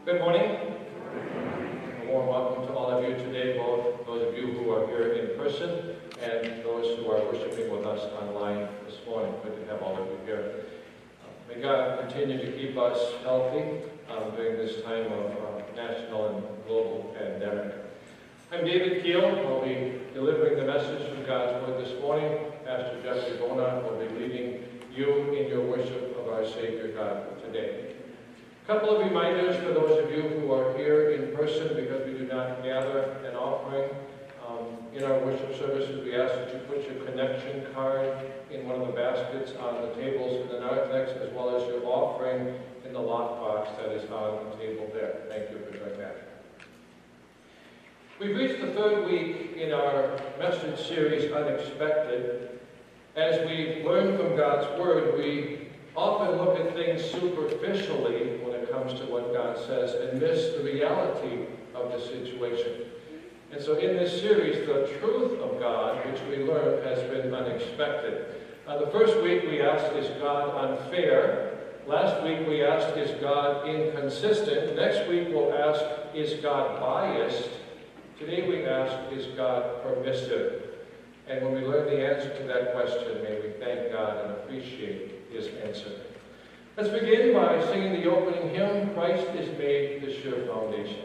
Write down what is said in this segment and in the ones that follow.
Good morning. A warm welcome to all of you today, both those of you who are here in person and those who are worshiping with us online this morning. Good to have all of you here. May God continue to keep us healthy during this time of national and global pandemic. I'm David Keel. I'll be delivering the message from God's Word this morning. Pastor Jeffrey Bona will be leading you in your worship of our Savior God today. A couple of reminders for those of you who are here in person, because we do not gather an offering. In our worship services, we ask that you put your connection card in one of the baskets on the tables in the narthex, as well as your offering in the lockbox that is on the table there. Thank you for doing that. We've reached the third week in our message series, Unexpected. As we learn from God's Word, we often look at things superficially when it comes to what God says and miss the reality of the situation. And so in this series, the truth of God, which we learn, has been unexpected. The first week we asked, is God unfair? Last week we asked, is God inconsistent? Next week we'll ask, is God biased? Today we ask, is God permissive? And when we learn the answer to that question, may we thank God and appreciate His answer. Let's begin by singing the opening hymn, Christ is Made the Sure Foundation.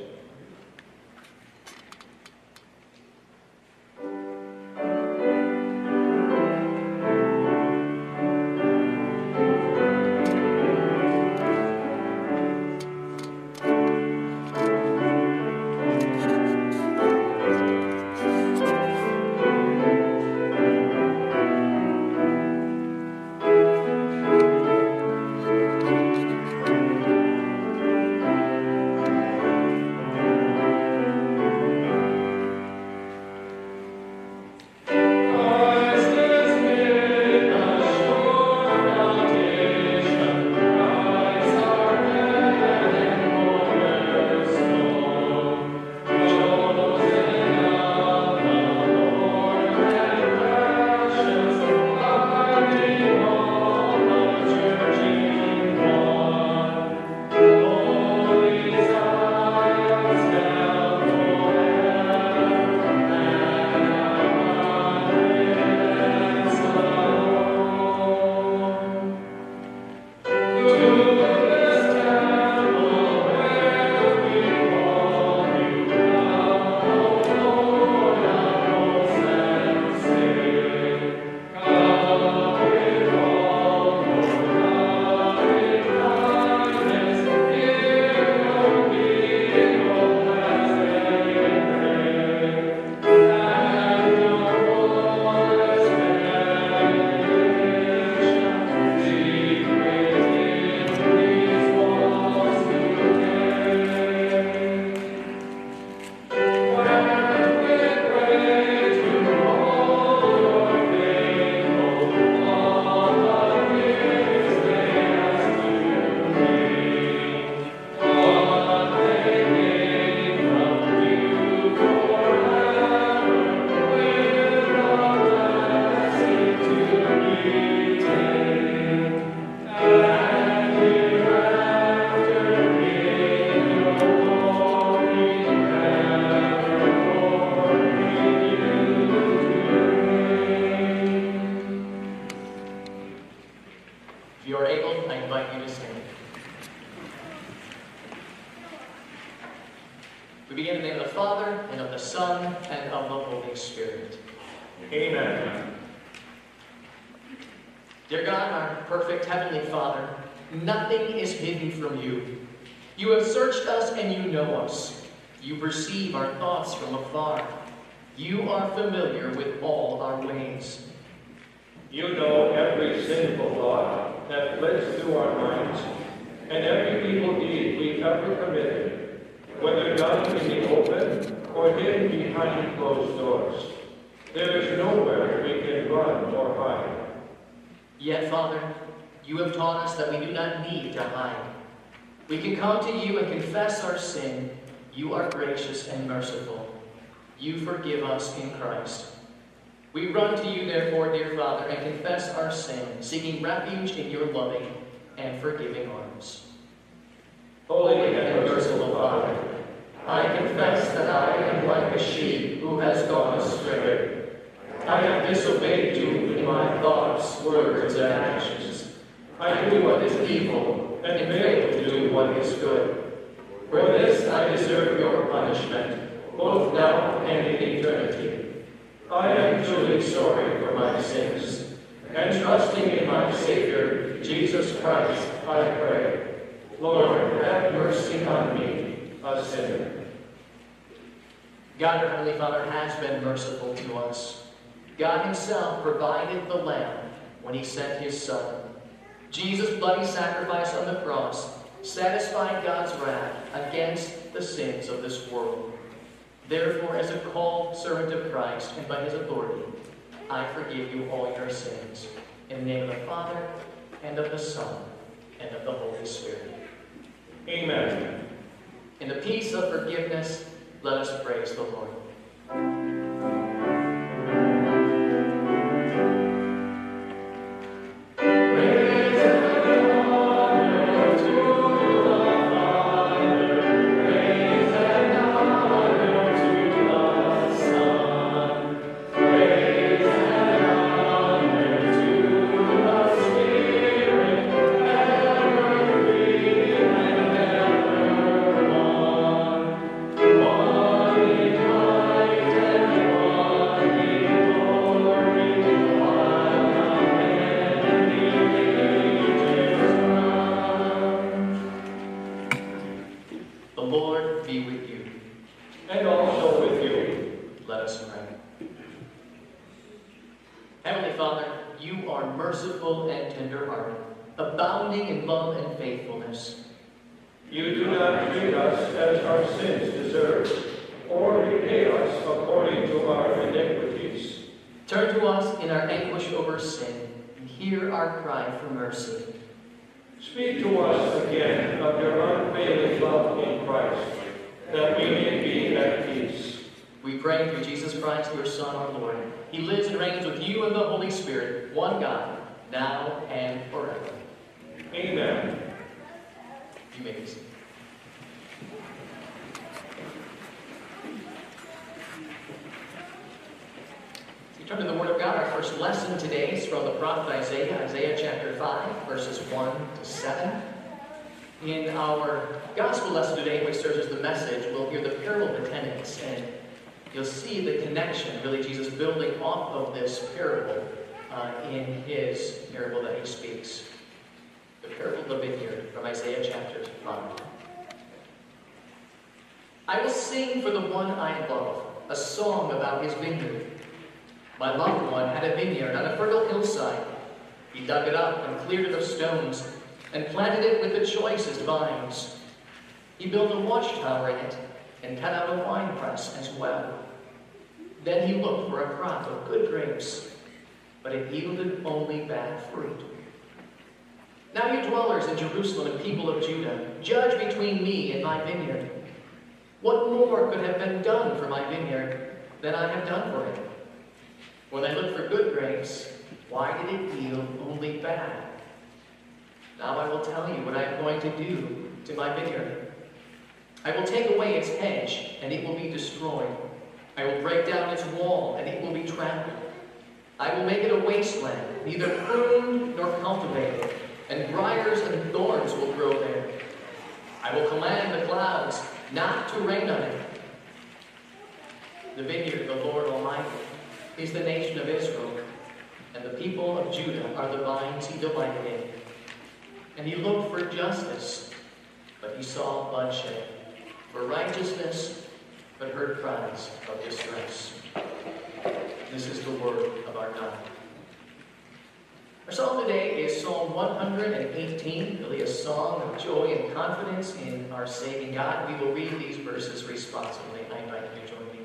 You know every sinful thought that flits through our minds, and every evil deed we've ever committed, whether done in the open or hidden behind closed doors. There is nowhere we can run or hide. Yet, Father, you have taught us that we do not need to hide. We can come to you and confess our sin. You are gracious and merciful. You forgive us in Christ. We run to you, therefore, dear Father, and confess our sin, seeking refuge in your loving and forgiving arms. Holy and merciful what is good. For this I deserve your punishment, both now and in eternity. I am truly sorry for my sins, and trusting in my Savior, Jesus Christ, I pray. Lord, have mercy on me, a sinner. God, our Heavenly Father, has been merciful to us. God himself provided the Lamb when he sent his Son. Jesus' bloody sacrifice on the cross satisfied God's wrath against the sins of this world. Therefore, as a called servant of Christ and by his authority, I forgive you all your sins. In the name of the Father, and of the Son, and of the Holy Spirit. Amen. In the peace of forgiveness, let us praise the Lord. Abounding in love and faithfulness. You do not treat us as our sins deserve, or repay us according to our iniquities. Turn to us in our anguish over sin, and hear our cry for mercy. Speak to us again of your unfailing love in Christ, that we may be at peace. We pray through Jesus Christ, your Son, our Lord. He lives and reigns with you and the Holy Spirit, one God, now and forever. Amen. You may be seated. We turn to the Word of God. Our first lesson today is from the prophet Isaiah, Isaiah chapter 5, verses 1 to 7. In our gospel lesson today, which serves as the message, we'll hear the parable of the tenants, and you'll see the connection, really, Jesus building off of this parable in his parable that he speaks. The parable of the vineyard from Isaiah chapter 5. I will sing for the one I love, a song about his vineyard. My loved one had a vineyard on a fertile hillside. He dug it up and cleared it of stones, and planted it with the choicest vines. He built a watchtower in it, and cut out a winepress as well. Then he looked for a crop of good grapes, but it yielded only bad fruit. Now you dwellers in Jerusalem and people of Judah, judge between me and my vineyard. What more could have been done for my vineyard than I have done for it? When I looked for good grapes, why did it yield only bad? Now I will tell you what I am going to do to my vineyard. I will take away its hedge, and it will be destroyed. I will break down its wall, and it will be trampled. I will make it a wasteland, neither pruned nor cultivated, and briars and thorns will grow there. I will command the clouds not to rain on it. The vineyard of the Lord Almighty is the nation of Israel, and the people of Judah are the vines he delighted in. And he looked for justice, but he saw bloodshed, for righteousness, but heard cries of distress. This is the word of our God. Our psalm today is Psalm 118, really a song of joy and confidence in our saving God. We will read these verses responsibly. I invite you to join me.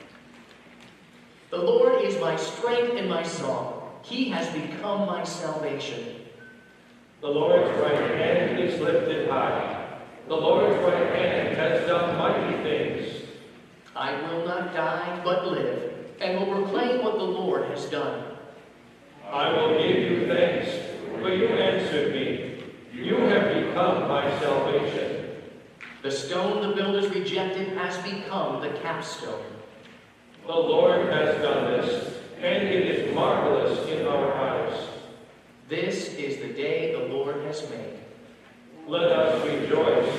The Lord is my strength and my song. He has become my salvation. The Lord's right hand is lifted high. The Lord's right hand has done mighty things. I will not die, but live, and will proclaim what the Lord has done. I will give you thanks, for you answered me. You have become my salvation. The stone the builders rejected has become the capstone. The Lord has done this, and it is marvelous in our eyes. This is the day the Lord has made. Let us rejoice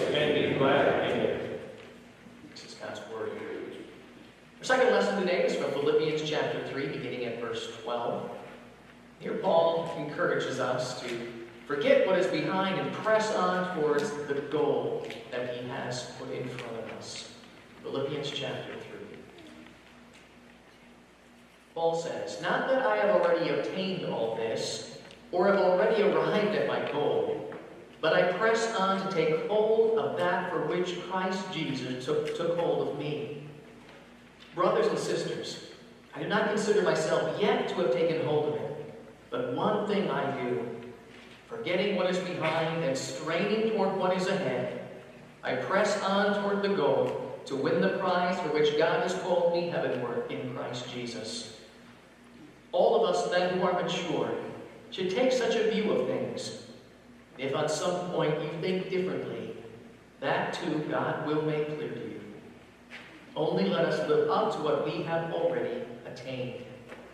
glad. Amen. This is God's word. Our second lesson today is from Philippians chapter 3, beginning at verse 12. Here Paul encourages us to forget what is behind and press on towards the goal that he has put in front of us. Philippians chapter 3. Paul says, "Not that I have already obtained all this, or have already arrived at my goal, but I press on to take hold of that for which Christ Jesus took hold of me. Brothers and sisters, I do not consider myself yet to have taken hold of it, but one thing I do, forgetting what is behind and straining toward what is ahead, I press on toward the goal to win the prize for which God has called me heavenward in Christ Jesus." All of us then who are mature should take such a view of things. If at some point you think differently, that too God will make clear to you. Only let us live up to what we have already attained.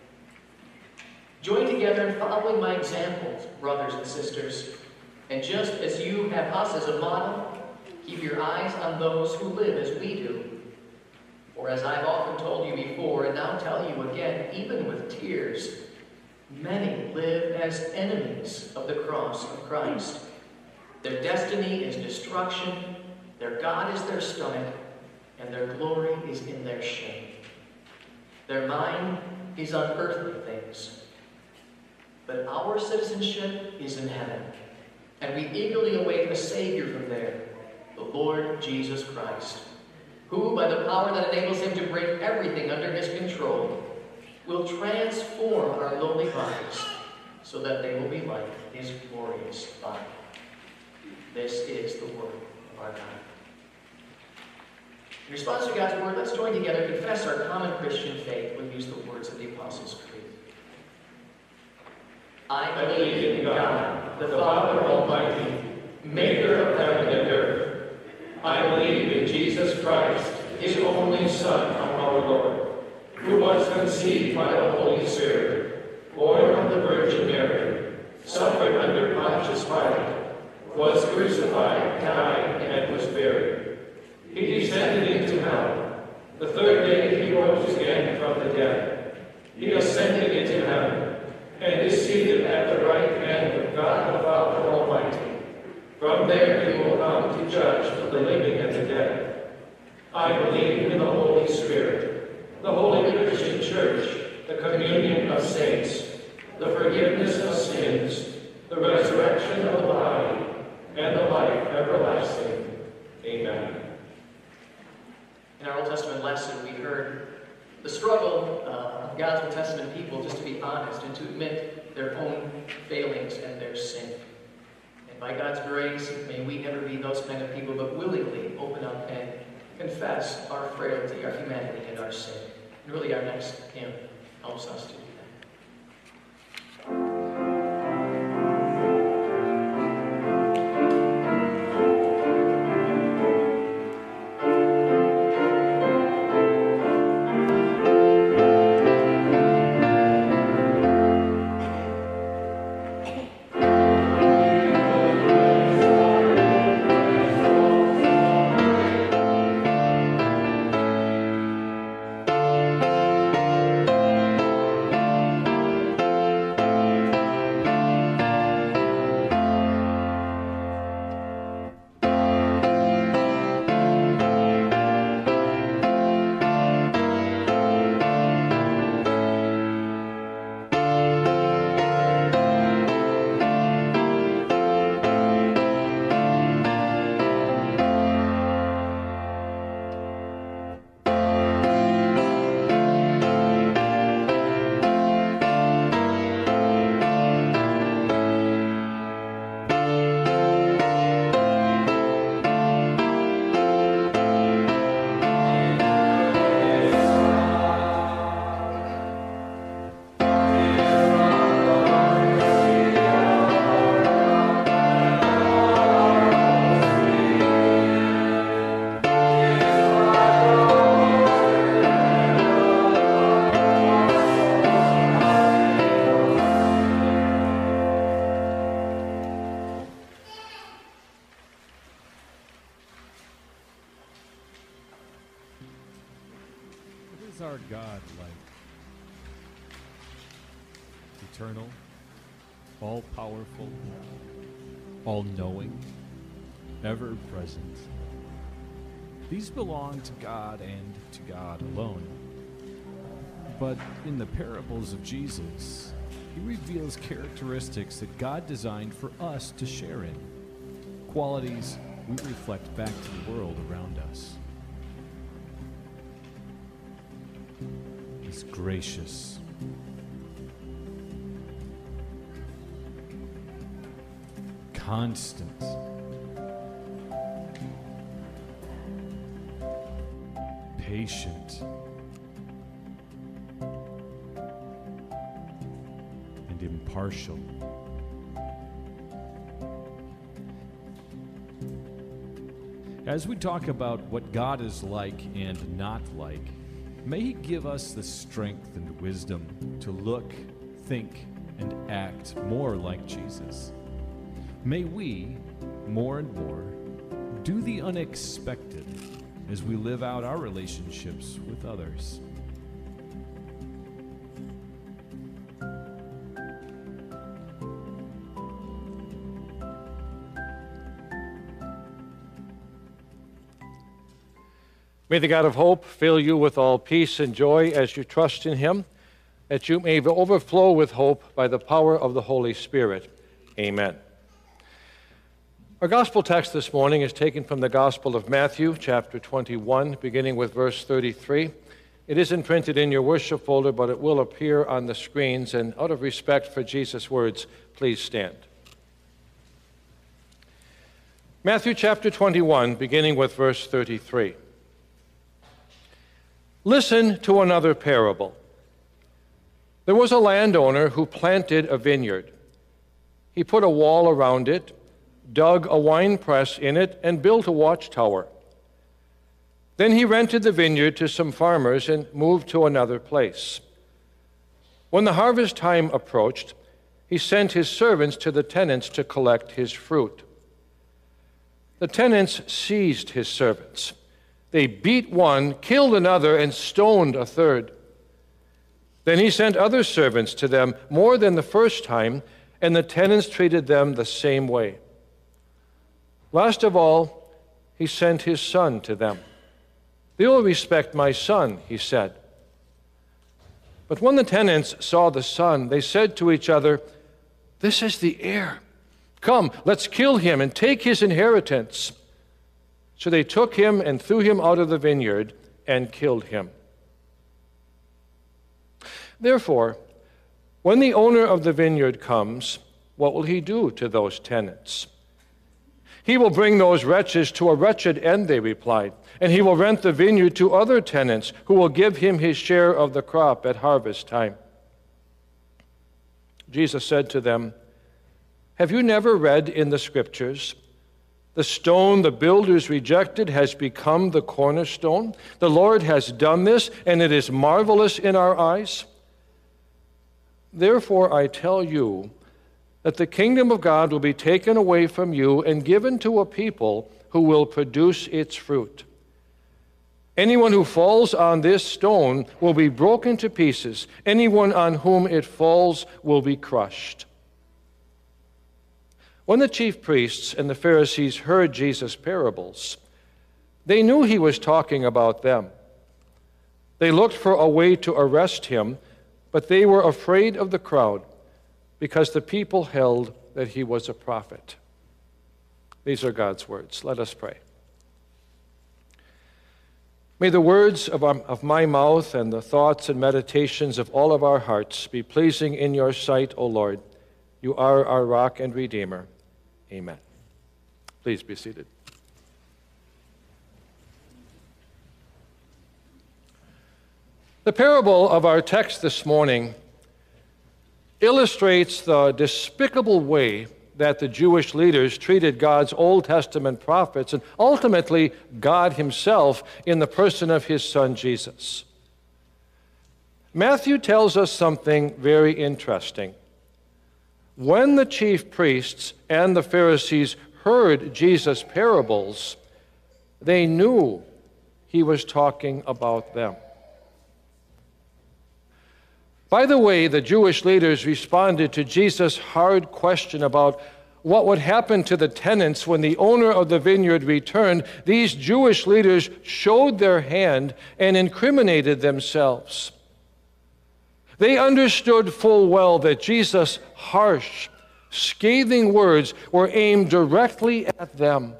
Join together in following my examples, brothers and sisters. And just as you have us as a model, keep your eyes on those who live as we do. For as I've often told you before, and now tell you again, even with tears, many live as enemies of the cross of Christ. Their destiny is destruction, their God is their stomach, and their glory is in their shame. Their mind is on earthly things. But our citizenship is in heaven, and we eagerly await a Savior from there, the Lord Jesus Christ, who, by the power that enables him to bring everything under his control, will transform our lowly bodies so that they will be like his glorious body. This is the word of our God. In response to God's word, let's join together to confess our common Christian faith. We'll use the words of the Apostles' Creed. I believe in God, the Father Almighty, maker of heaven and earth. I believe in Jesus Christ, his only Son, our Lord, who was conceived by the Holy Spirit, born of the Virgin Mary, suffered under Pontius Pilate, was crucified, died, and was buried. He descended into hell. The third day he rose again from the dead. He ascended into heaven, and is seated at the right hand of God the Father Almighty. From there he will come to judge the living and the dead. I believe in the Holy Spirit, the Holy Christian Church, the communion of saints, the forgiveness of sins, the resurrection of the body, and the life everlasting. Amen. In our Old Testament lesson, we heard the struggle of God's Old Testament people just to be honest and to admit their own failings and their sin. By God's grace, may we never be those kind of people, but willingly open up and confess our frailty, our humanity, and our sin. And really, our next hymn helps us to do that. is our God like? Eternal, all-powerful, all-knowing, ever-present. These belong to God and to God alone. But in the parables of Jesus, he reveals characteristics that God designed for us to share in, qualities we reflect back to the world around us. He's gracious, constant, patient, and impartial. As we talk about what God is like and not like, may He give us the strength and wisdom to look, think, and act more like Jesus. May we, more and more, do the unexpected as we live out our relationships with others. May the God of hope fill you with all peace and joy as you trust in Him, that you may overflow with hope by the power of the Holy Spirit. Amen. Our gospel text this morning is taken from the Gospel of Matthew, chapter 21, beginning with verse 33. It isn't printed in your worship folder, but it will appear on the screens, and out of respect for Jesus' words, please stand. Matthew chapter 21, beginning with verse 33. Listen to another parable. There was a landowner who planted a vineyard. He put a wall around it, dug a wine press in it, and built a watchtower. Then he rented the vineyard to some farmers and moved to another place. When the harvest time approached, he sent his servants to the tenants to collect his fruit. The tenants seized his servants. They beat one, killed another, and stoned a third. Then he sent other servants to them more than the first time, and the tenants treated them the same way. Last of all, he sent his son to them. "They will respect my son," he said. But when the tenants saw the son, they said to each other, "This is the heir. Come, let's kill him and take his inheritance." So they took him and threw him out of the vineyard and killed him. Therefore, when the owner of the vineyard comes, what will he do to those tenants? "He will bring those wretches to a wretched end," they replied, "and he will rent the vineyard to other tenants who will give him his share of the crop at harvest time." Jesus said to them, "Have you never read in the Scriptures, 'The stone the builders rejected has become the cornerstone. The Lord has done this, and it is marvelous in our eyes'? Therefore I tell you that the kingdom of God will be taken away from you and given to a people who will produce its fruit. Anyone who falls on this stone will be broken to pieces. Anyone on whom it falls will be crushed." When the chief priests and the Pharisees heard Jesus' parables, they knew he was talking about them. They looked for a way to arrest him, but they were afraid of the crowd because the people held that he was a prophet. These are God's words. Let us pray. May the words of my mouth and the thoughts and meditations of all of our hearts be pleasing in your sight, O Lord. You are our rock and redeemer. Amen. Please be seated. The parable of our text this morning illustrates the despicable way that the Jewish leaders treated God's Old Testament prophets and ultimately God himself in the person of his son Jesus. Matthew tells us something very interesting. When the chief priests and the Pharisees heard Jesus' parables, they knew he was talking about them. By the way, the Jewish leaders responded to Jesus' hard question about what would happen to the tenants when the owner of the vineyard returned. These Jewish leaders showed their hand and incriminated themselves. They understood full well that Jesus' harsh, scathing words were aimed directly at them.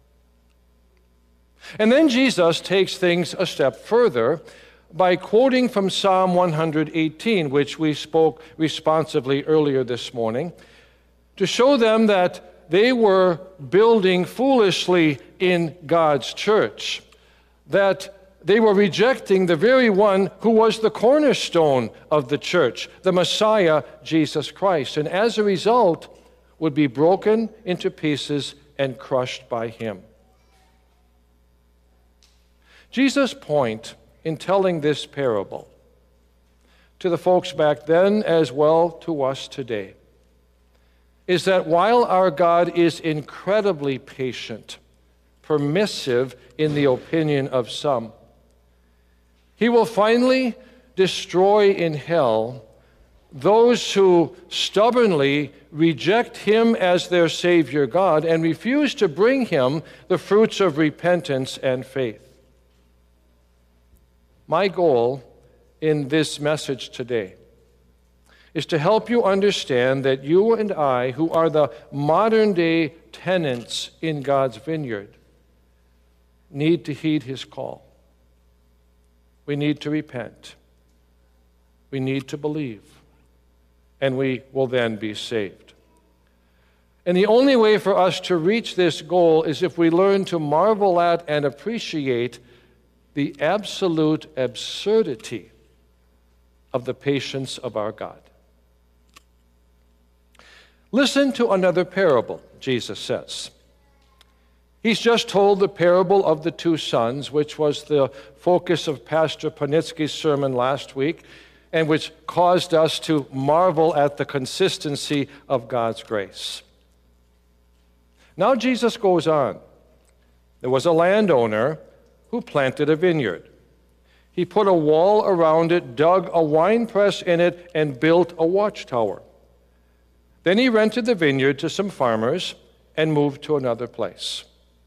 And then Jesus takes things a step further by quoting from Psalm 118, which we spoke responsively earlier this morning, to show them that they were building foolishly in God's church, that they were rejecting the very one who was the cornerstone of the church, the Messiah, Jesus Christ, and as a result would be broken into pieces and crushed by him. Jesus' point in telling this parable, to the folks back then as well to us today, is that while our God is incredibly patient, permissive in the opinion of some, he will finally destroy in hell those who stubbornly reject him as their Savior God and refuse to bring him the fruits of repentance and faith. My goal in this message today is to help you understand that you and I, who are the modern-day tenants in God's vineyard, need to heed his call. We need to repent. We need to believe. And we will then be saved. And the only way for us to reach this goal is if we learn to marvel at and appreciate the absolute absurdity of the patience of our God. Listen to another parable, Jesus says. He's just told the parable of the two sons, which was the focus of Pastor Panitsky's sermon last week, and which caused us to marvel at the consistency of God's grace. Now Jesus goes on. There was a landowner who planted a vineyard. He put a wall around it, dug a winepress in it, and built a watchtower. Then he rented the vineyard to some farmers and moved to another place.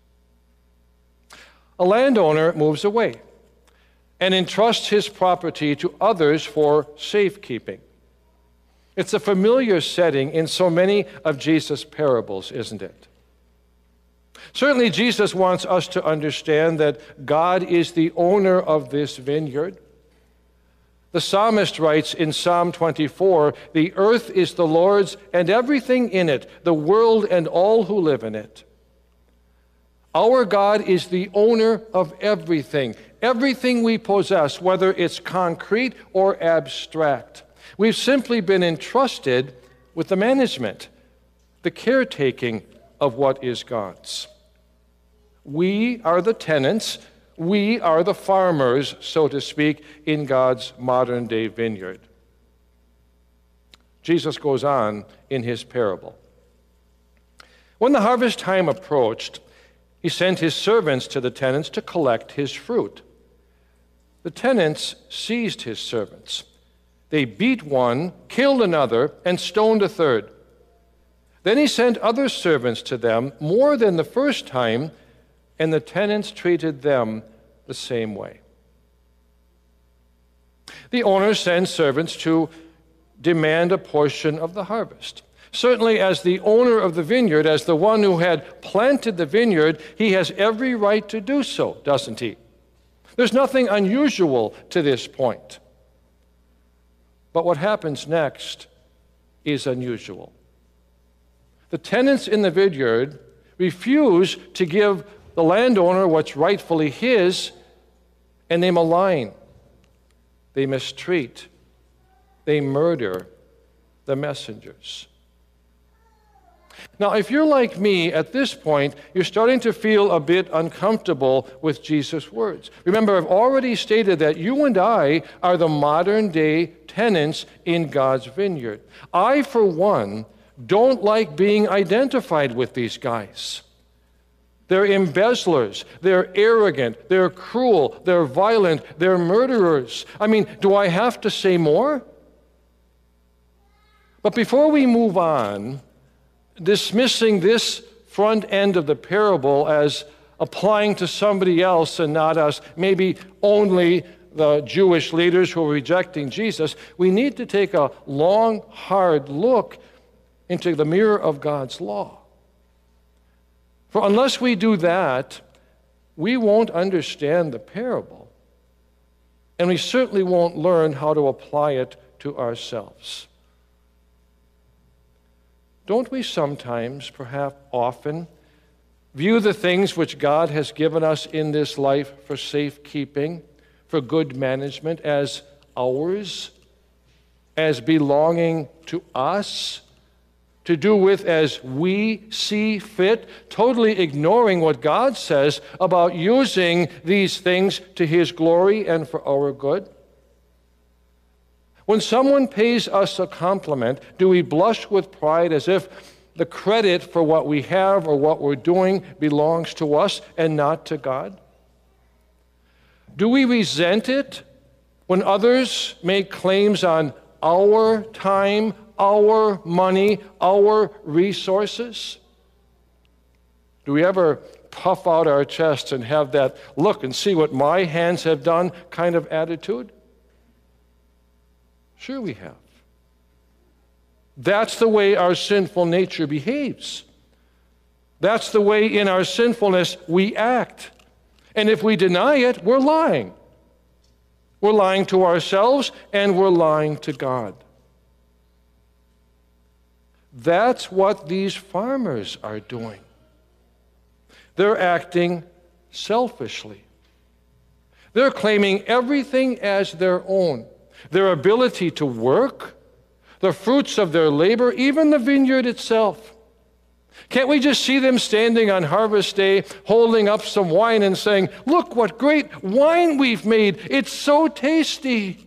A landowner moves away and entrusts his property to others for safekeeping. It's a familiar setting in so many of Jesus' parables, isn't it? Certainly, Jesus wants us to understand that God is the owner of this vineyard. The psalmist writes in Psalm 24, "The earth is the Lord's and everything in it, the world and all who live in it." Our God is the owner of everything, everything we possess, whether it's concrete or abstract. We've simply been entrusted with the management, the caretaking of what is God's. We are the tenants, we are the farmers, so to speak, in God's modern-day vineyard. Jesus goes on in his parable. When the harvest time approached, he sent his servants to the tenants to collect his fruit. The tenants seized his servants. They beat one, killed another, and stoned a third. Then he sent other servants to them, more than the first time, and the tenants treated them the same way. The owner sends servants to demand a portion of the harvest. Certainly, as the owner of the vineyard, as the one who had planted the vineyard, he has every right to do so, doesn't he? There's nothing unusual to this point. But what happens next is unusual. The tenants in the vineyard refuse to give the landowner what's rightfully his, and they malign, they mistreat, they murder the messengers. Now, if you're like me, at this point, you're starting to feel a bit uncomfortable with Jesus' words. Remember, I've already stated that you and I are the modern-day tenants in God's vineyard. I, for one, don't like being identified with these guys. They're embezzlers, they're arrogant, they're cruel, they're violent, they're murderers. I mean, do I have to say more? But before we move on, dismissing this front end of the parable as applying to somebody else and not us, maybe only the Jewish leaders who are rejecting Jesus, we need to take a long, hard look into the mirror of God's law. For unless we do that, we won't understand the parable, and we certainly won't learn how to apply it to ourselves. Don't we sometimes, perhaps often, view the things which God has given us in this life for safekeeping, for good management, as ours, as belonging to us, to do with as we see fit, totally ignoring what God says about using these things to His glory and for our good? When someone pays us a compliment, do we blush with pride as if the credit for what we have or what we're doing belongs to us and not to God? Do we resent it when others make claims on our time, our money, our resources? Do we ever puff out our chests and have that look and see what my hands have done kind of attitude? Sure we have. That's the way our sinful nature behaves. That's the way in our sinfulness we act. And if we deny it, we're lying. We're lying to ourselves and we're lying to God. That's what these farmers are doing. They're acting selfishly. They're claiming everything as their own. Their ability to work, the fruits of their labor, even the vineyard itself. Can't we just see them standing on harvest day, holding up some wine and saying, "Look what great wine we've made. It's so tasty."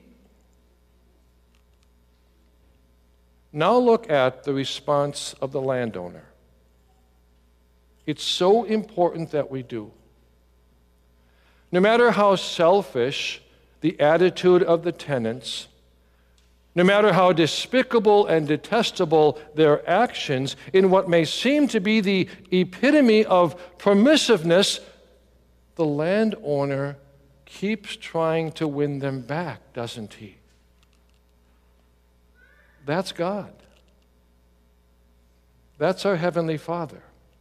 Now look at the response of the landowner. It's so important that we do. No matter how selfish the attitude of the tenants, no matter how despicable and detestable their actions in what may seem to be the epitome of permissiveness, the landowner keeps trying to win them back, doesn't he? That's God. That's our Heavenly Father.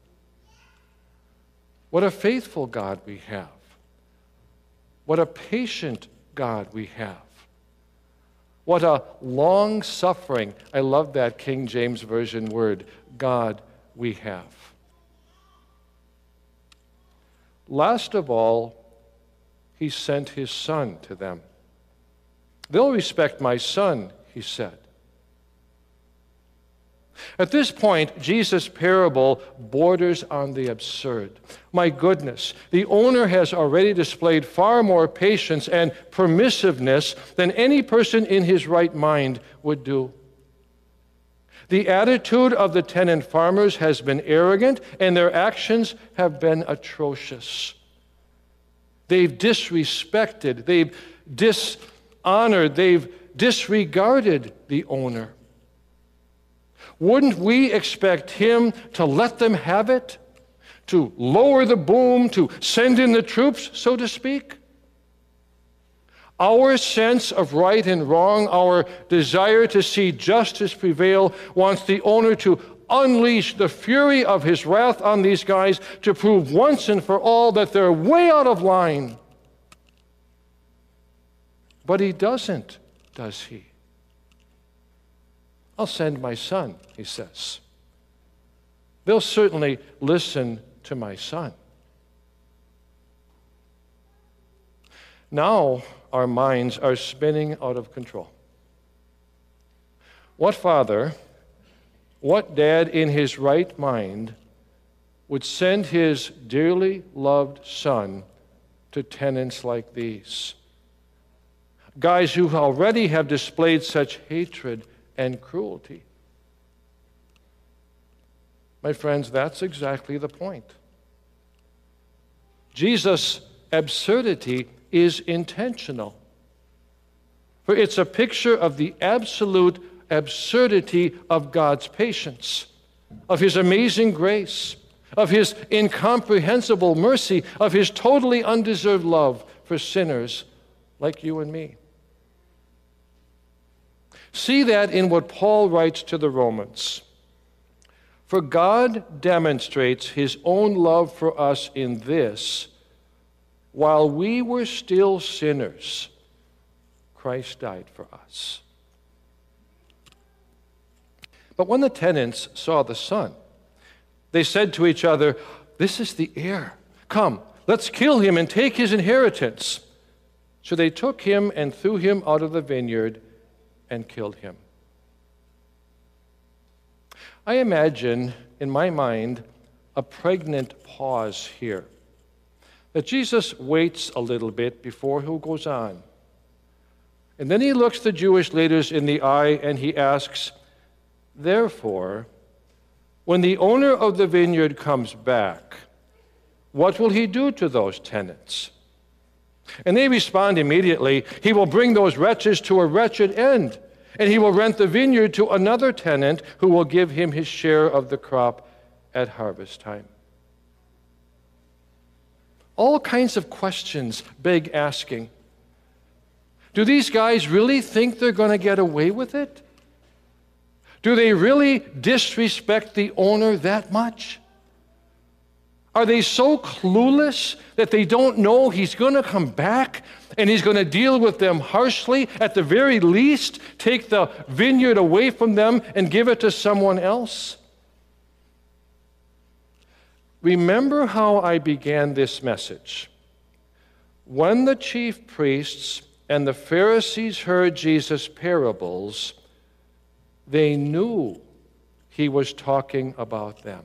What a faithful God we have. What a patient God we have. What a long-suffering, I love that King James Version word, God we have. Last of all, He sent His Son to them. "They'll respect my Son," He said. At this point, Jesus' parable borders on the absurd. My goodness, the owner has already displayed far more patience and permissiveness than any person in his right mind would do. The attitude of the tenant farmers has been arrogant, and their actions have been atrocious. They've disrespected, they've dishonored, they've disregarded the owner. Wouldn't we expect Him to let them have it? To lower the boom, to send in the troops, so to speak? Our sense of right and wrong, our desire to see justice prevail, wants the owner to unleash the fury of His wrath on these guys to prove once and for all that they're way out of line. But He doesn't, does He? "I'll send my Son," He says. "They'll certainly listen to my Son." Now our minds are spinning out of control. What father, what dad in his right mind would send his dearly loved son to tenants like these? Guys who already have displayed such hatred and cruelty. My friends, that's exactly the point. Jesus' absurdity is intentional, for it's a picture of the absolute absurdity of God's patience, of his amazing grace, of his incomprehensible mercy, of his totally undeserved love for sinners like you and me. See that in what Paul writes to the Romans. For God demonstrates his own love for us in this: while we were still sinners, Christ died for us. But when the tenants saw the son, they said to each other, "This is the heir. Come, let's kill him and take his inheritance." So they took him and threw him out of the vineyard and killed him. I imagine, in my mind, a pregnant pause here. That Jesus waits a little bit before he goes on. And then he looks the Jewish leaders in the eye and he asks, "Therefore, when the owner of the vineyard comes back, what will he do to those tenants?" And they respond immediately, "He will bring those wretches to a wretched end, and he will rent the vineyard to another tenant who will give him his share of the crop at harvest time." All kinds of questions beg asking. Do these guys really think they're going to get away with it? Do they really disrespect the owner that much? Are they so clueless that they don't know he's going to come back and he's going to deal with them harshly, at the very least take the vineyard away from them and give it to someone else? Remember how I began this message. When the chief priests and the Pharisees heard Jesus' parables, they knew he was talking about them.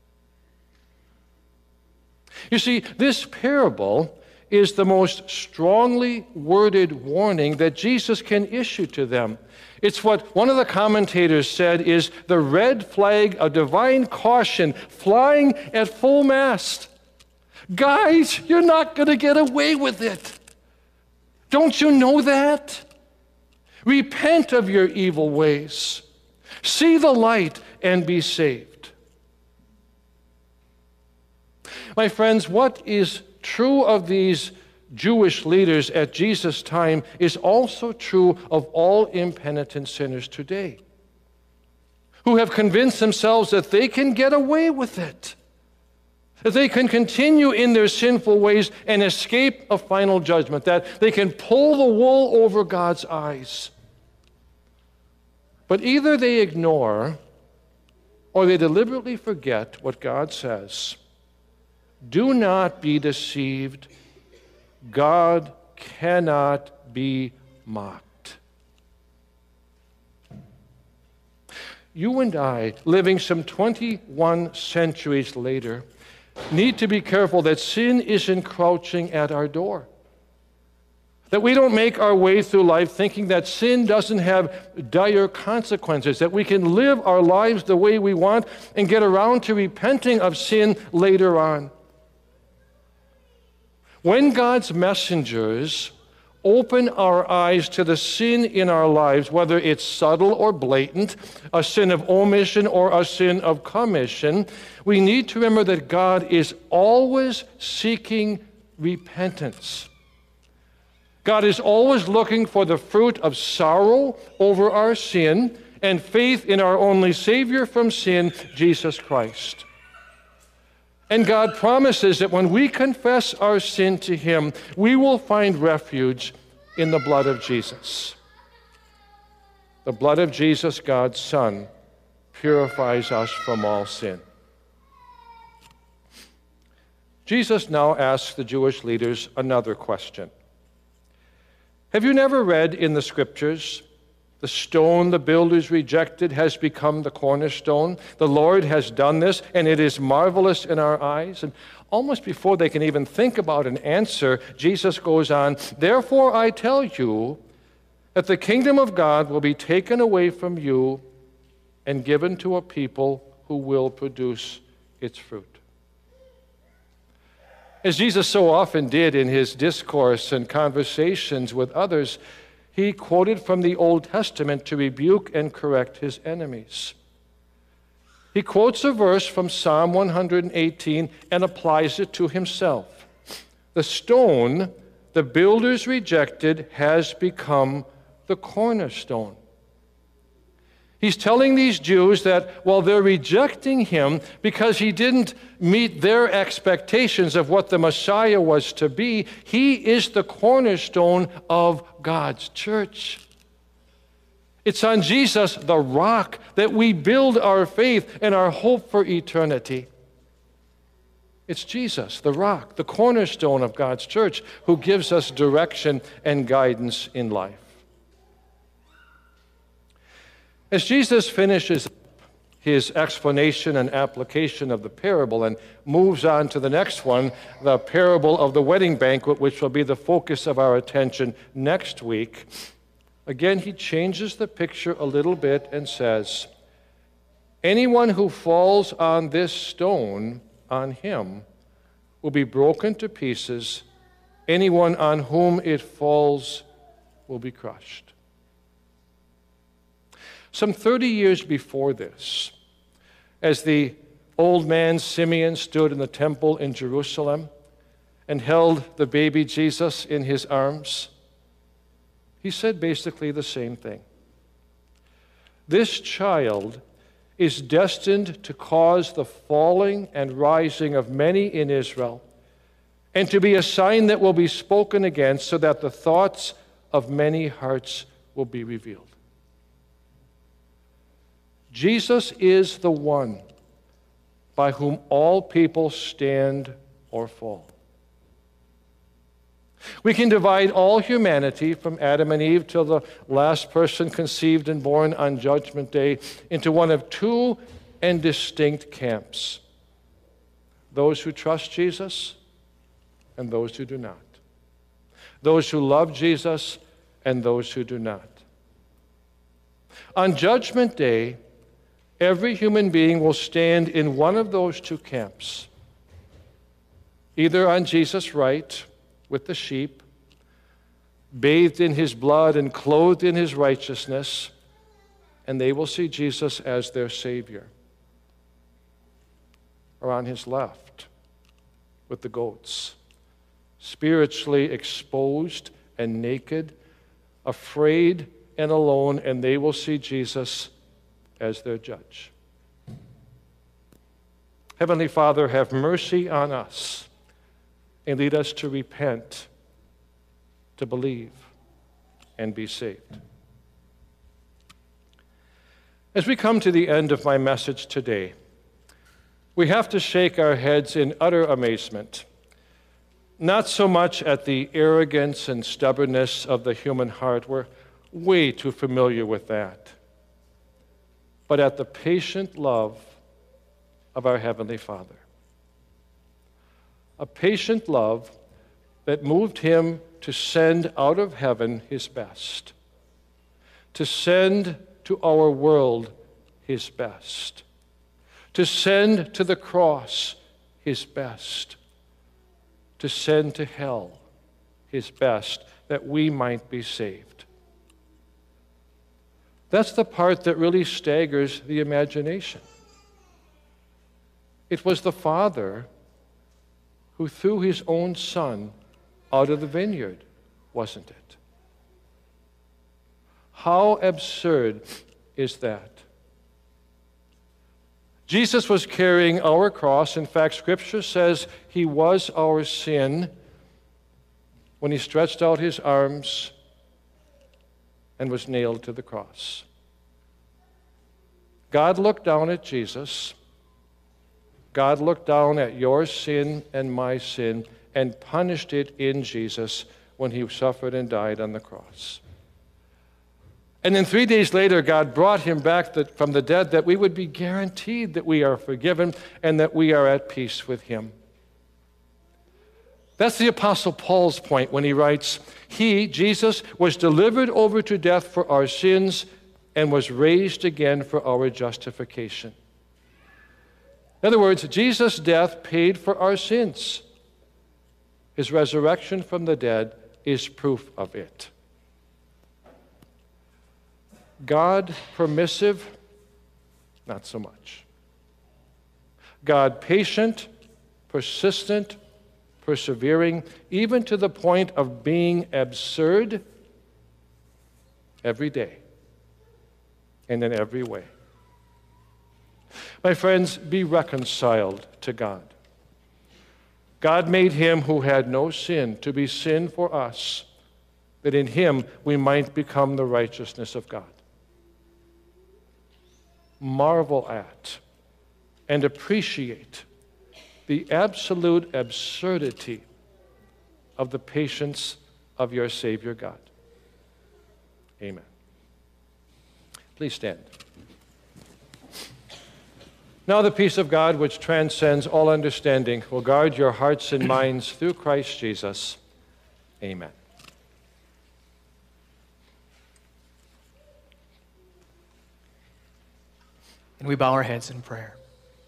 You see, this parable is the most strongly worded warning that Jesus can issue to them. It's what one of the commentators said is the red flag of divine caution flying at full mast. Guys, you're not going to get away with it. Don't you know that? Repent of your evil ways. See the light and be saved. My friends, what is true of these Jewish leaders at Jesus' time is also true of all impenitent sinners today, who have convinced themselves that they can get away with it, that they can continue in their sinful ways and escape a final judgment, that they can pull the wool over God's eyes. But either they ignore or they deliberately forget what God says. Do not be deceived. God cannot be mocked. You and I, living some 21 centuries later, need to be careful that sin isn't crouching at our door. That we don't make our way through life thinking that sin doesn't have dire consequences, that we can live our lives the way we want and get around to repenting of sin later on. When God's messengers open our eyes to the sin in our lives, whether it's subtle or blatant, a sin of omission or a sin of commission, we need to remember that God is always seeking repentance. God is always looking for the fruit of sorrow over our sin and faith in our only Savior from sin, Jesus Christ. And God promises that when we confess our sin to Him, we will find refuge in the blood of Jesus. The blood of Jesus, God's Son, purifies us from all sin. Jesus now asks the Jewish leaders another question. Have you never read in the Scriptures, the stone the builders rejected has become the cornerstone? The Lord has done this, and it is marvelous in our eyes. And almost before they can even think about an answer, Jesus goes on, "Therefore I tell you that the kingdom of God will be taken away from you and given to a people who will produce its fruit." As Jesus so often did in his discourse and conversations with others, he quoted from the Old Testament to rebuke and correct his enemies. He quotes a verse from Psalm 118 and applies it to himself. The stone the builders rejected has become the cornerstone. He's telling these Jews that while they're rejecting him because he didn't meet their expectations of what the Messiah was to be, he is the cornerstone of God's church. It's on Jesus, the rock, that we build our faith and our hope for eternity. It's Jesus, the rock, the cornerstone of God's church, who gives us direction and guidance in life. As Jesus finishes his explanation and application of the parable and moves on to the next one, the parable of the wedding banquet, which will be the focus of our attention next week, again, he changes the picture a little bit and says, anyone who falls on this stone, on him, will be broken to pieces. Anyone on whom it falls will be crushed. Some 30 years before this, as the old man Simeon stood in the temple in Jerusalem and held the baby Jesus in his arms, he said basically the same thing. This child is destined to cause the falling and rising of many in Israel, and to be a sign that will be spoken against, so that the thoughts of many hearts will be revealed. Jesus is the one by whom all people stand or fall. We can divide all humanity from Adam and Eve till the last person conceived and born on Judgment Day into one of two and distinct camps: those who trust Jesus and those who do not. Those who love Jesus and those who do not. On Judgment Day, every human being will stand in one of those two camps, either on Jesus' right with the sheep, bathed in his blood and clothed in his righteousness, and they will see Jesus as their Savior, or on his left with the goats, spiritually exposed and naked, afraid and alone, and they will see Jesus as their judge. Heavenly Father, have mercy on us and lead us to repent, to believe, and be saved. As we come to the end of my message today, we have to shake our heads in utter amazement, not so much at the arrogance and stubbornness of the human heart, we're way too familiar with that, but at the patient love of our Heavenly Father. A patient love that moved him to send out of heaven his best, to send to our world his best, to send to the cross his best, to send to hell his best, that we might be saved. That's the part that really staggers the imagination. It was the Father who threw his own Son out of the vineyard, wasn't it? How absurd is that? Jesus was carrying our cross. In fact, Scripture says he was our sin when he stretched out his arms and was nailed to the cross. God looked down at Jesus. God looked down at your sin and my sin and punished it in Jesus when he suffered and died on the cross. And then 3 days later, God brought him back from the dead, that we would be guaranteed that we are forgiven and that we are at peace with him. That's the Apostle Paul's point when he writes, he, Jesus, was delivered over to death for our sins and was raised again for our justification. In other words, Jesus' death paid for our sins. His resurrection from the dead is proof of it. God permissive? Not so much. God patient, persistent, persevering, even to the point of being absurd every day and in every way. My friends, be reconciled to God. God made him who had no sin to be sin for us, that in him we might become the righteousness of God. Marvel at and appreciate the absolute absurdity of the patience of your Savior God. Amen. Please stand. Now the peace of God, which transcends all understanding, will guard your hearts and minds through Christ Jesus. Amen. And we bow our heads in prayer.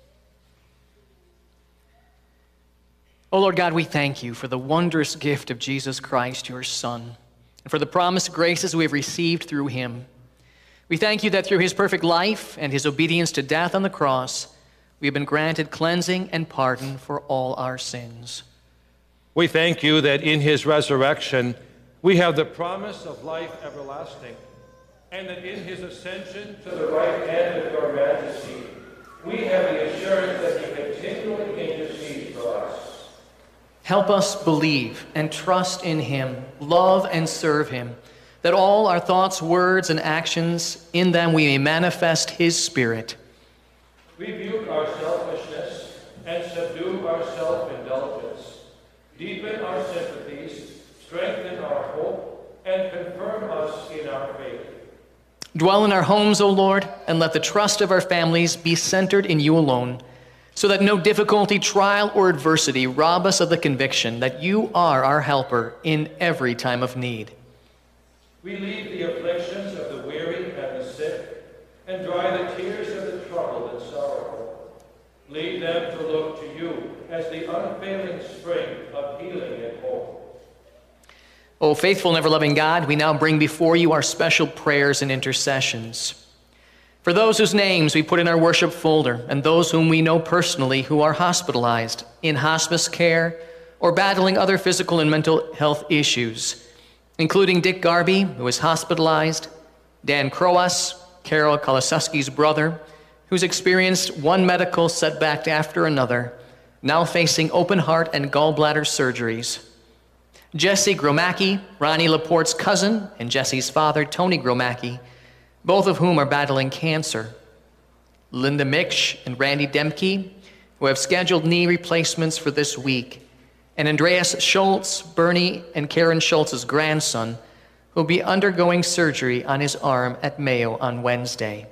Oh Lord God, we thank you for the wondrous gift of Jesus Christ, your Son, and for the promised graces we have received through him. We thank you that through his perfect life and his obedience to death on the cross, we have been granted cleansing and pardon for all our sins. We thank you that in his resurrection we have the promise of life everlasting, and that in his ascension to the right hand of your majesty, we have the assurance that he continually intercedes for us. Help us believe and trust in him, love and serve him, that all our thoughts, words, and actions, in them we may manifest his Spirit. Rebuke our selfishness and subdue our self-indulgence. Deepen our sympathies, strengthen our hope, and confirm us in our faith. Dwell in our homes, O Lord, and let the trust of our families be centered in you alone, so that no difficulty, trial, or adversity rob us of the conviction that you are our helper in every time of need. Relieve the afflictions of the weary and the sick, and dry the tears of the troubled and sorrowful. Lead them to look to you as the unfailing spring of healing and hope. O faithful and ever-loving God, we now bring before you our special prayers and intercessions. For those whose names we put in our worship folder, and those whom we know personally who are hospitalized, in hospice care, or battling other physical and mental health issues, including Dick Garby, who is hospitalized, Dan Croas, Carol Kolosowski's brother, who's experienced one medical setback after another, now facing open heart and gallbladder surgeries. Jesse Gromacki, Ronnie Laporte's cousin, and Jesse's father, Tony Gromacki, both of whom are battling cancer. Linda Miksch and Randy Demke, who have scheduled knee replacements for this week. And Andreas Schultz, Bernie and Karen Schultz's grandson, who will be undergoing surgery on his arm at Mayo on Wednesday.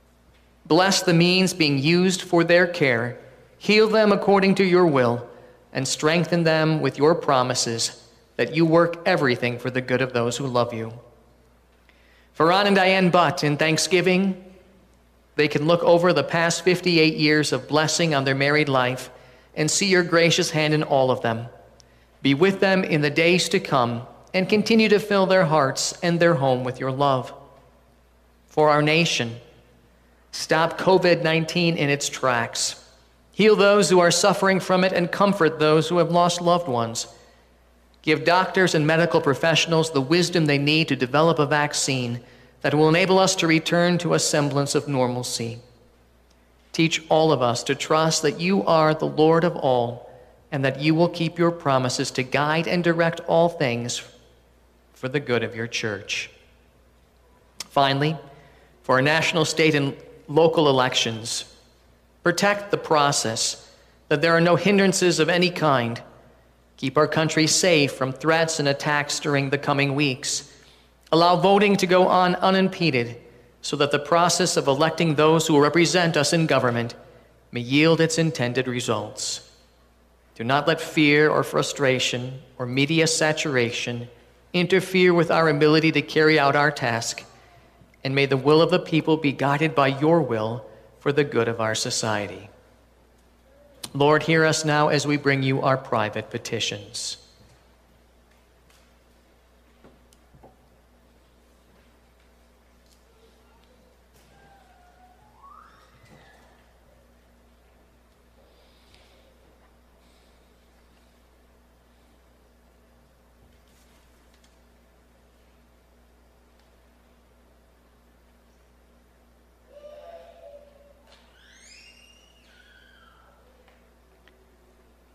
Bless the means being used for their care, heal them according to your will, and strengthen them with your promises that you work everything for the good of those who love you. For Ron and Diane Butt, in Thanksgiving, they can look over the past 58 years of blessing on their married life and see your gracious hand in all of them. Be with them in the days to come and continue to fill their hearts and their home with your love. For our nation, stop COVID-19 in its tracks. Heal those who are suffering from it and comfort those who have lost loved ones. Give doctors and medical professionals the wisdom they need to develop a vaccine that will enable us to return to a semblance of normalcy. Teach all of us to trust that you are the Lord of all and that you will keep your promises to guide and direct all things for the good of your church. Finally, for our national, state, and local elections, protect the process, that there are no hindrances of any kind. Keep our country safe from threats and attacks during the coming weeks. Allow voting to go on unimpeded so that the process of electing those who will represent us in government may yield its intended results. Do not let fear or frustration or media saturation interfere with our ability to carry out our task, and may the will of the people be guided by your will for the good of our society. Lord, hear us now as we bring you our private petitions.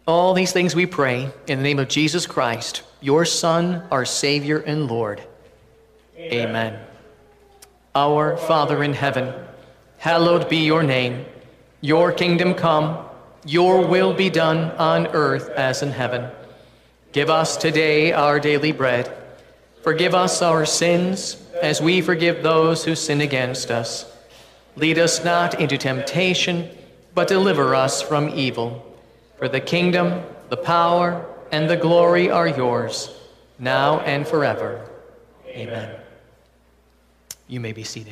All these things we pray in the name of Jesus Christ, your Son, our Savior and Lord. Amen. Our Father in heaven, hallowed be your name. Your kingdom come, your will be done on earth as in heaven. Give us today our daily bread. Forgive us our sins as we forgive those who sin against us. Lead us not into temptation, but deliver us from evil. For the kingdom, the power, and the glory are yours, now and forever. Amen. You may be seated.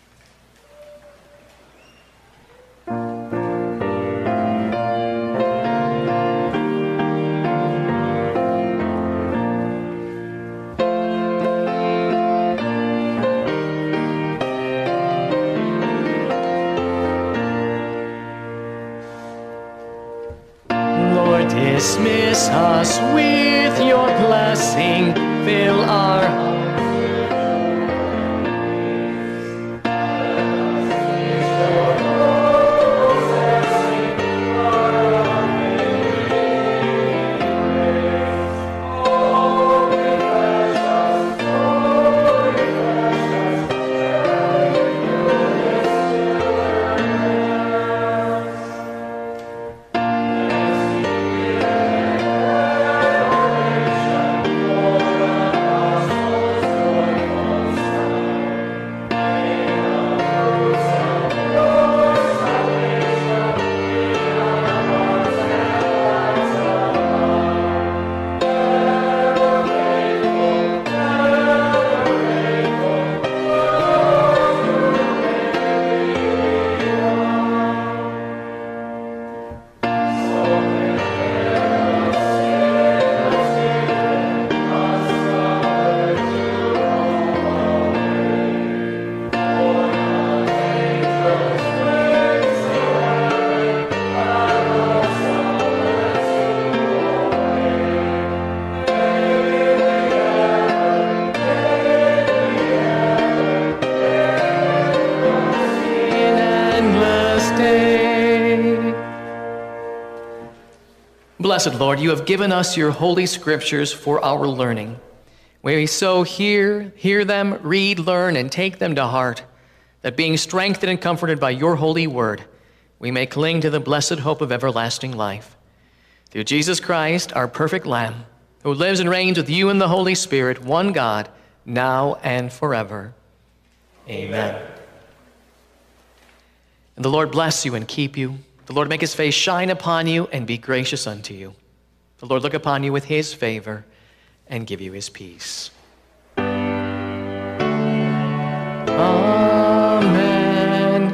Dismiss us with your blessing, fill our hearts. Blessed Lord, you have given us your holy scriptures for our learning. May we so hear them, read, learn, and take them to heart, that being strengthened and comforted by your holy word, we may cling to the blessed hope of everlasting life. Through Jesus Christ, our perfect Lamb, who lives and reigns with you in the Holy Spirit, one God, now and forever. Amen. And the Lord bless you and keep you. The Lord make his face shine upon you and be gracious unto you. The Lord look upon you with his favor and give you his peace. Amen.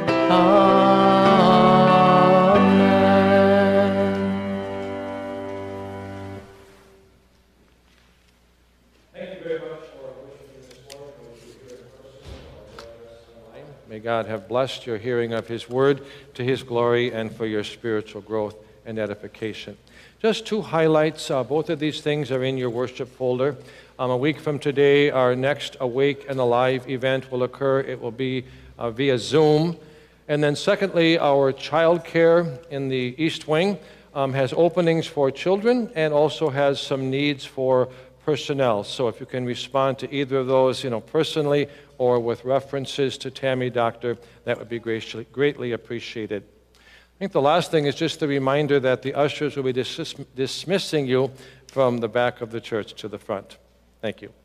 Amen. Thank you very much for worshiping this morning. May God have blessed your hearing of his word to his glory and for your spiritual growth and edification. Just two highlights. Both of these things are in your worship folder. A week from today, our next Awake and Alive event will occur. It will be via Zoom. And then secondly, our child care in the East Wing has openings for children and also has some needs for personnel. So if you can respond to either of those, personally or with references to Tammy Doctor, that would be greatly appreciated. I think the last thing is just the reminder that the ushers will be dismissing you from the back of the church to the front. Thank you.